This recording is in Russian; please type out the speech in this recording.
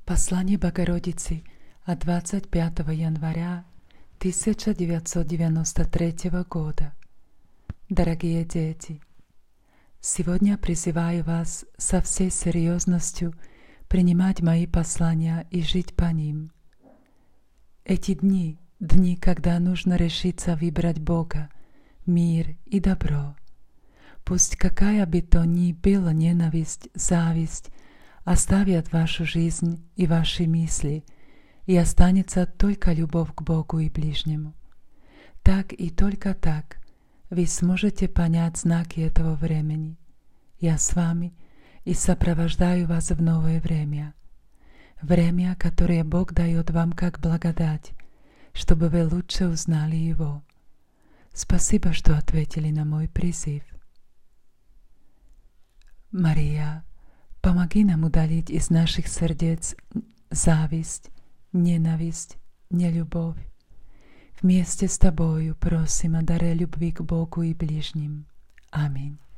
Послание Богородицы от 25 января 1993 года. Дорогие дети, сегодня призываю вас со всей серьезностью принимать мои послания и жить по ним. Эти дни, когда нужно решиться выбрать Бога, мир и добро. Пусть какая бы то ни была ненависть, зависть, оставят вашу жизнь и ваши мысли, и останется только любовь к Богу и ближнему. Так и только так вы сможете понять знаки этого времени. Я с вами и сопровождаю вас в новое время. Время, которое Бог дает вам как благодать, чтобы вы лучше узнали Его. Спасибо, что ответили на мой призыв. Мария, помоги нам удалить из наших сердец зависть, ненависть, нелюбовь. Вместе с Тобою просим о даре любви к Богу и ближним. Аминь.